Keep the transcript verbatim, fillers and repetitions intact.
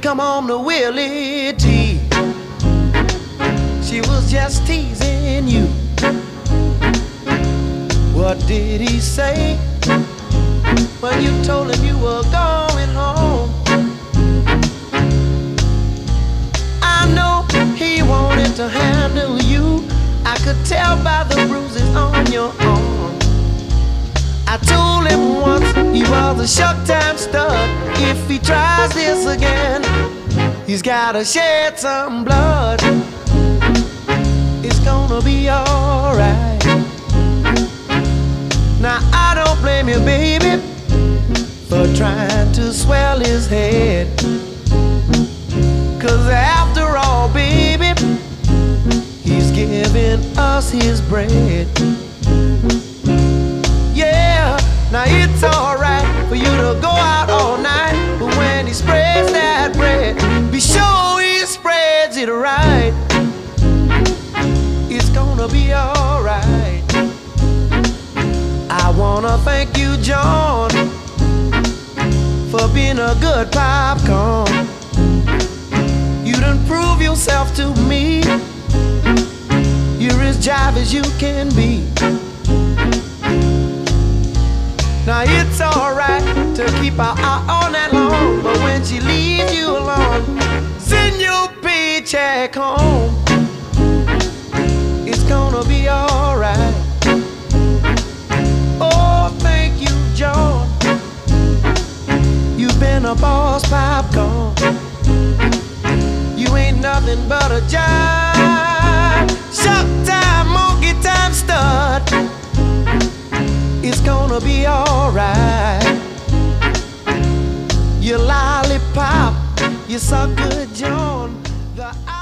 come home to Willie T. She was just teasing you. What did he say when you told him you were going home? I know he wanted to handle you. I could tell by the bruises on your arm. I told him once he was a short time stud. If he tries this again, he's gotta shed some blood. It's gonna be alright. Now I don't blame you, baby, for trying to swell his head. Cause after all, baby, he's giving us his bread. Yeah, now it's alright for you to go out all night, but when he spreads that bread, be sure he spreads it right. It's gonna be alright. I wanna thank you, John, for being a good popcorn. You done prove yourself to me. You're as jive as you can be. Now it's alright to keep our eye on that long, but when she leaves you alone, send your paycheck home. It's gonna be alright. Oh, thank you, John. You've been a boss, popcorn. You ain't nothing but a jive, short time, monkey time stud. It's gonna be alright. You lollipop, you suck good, John. The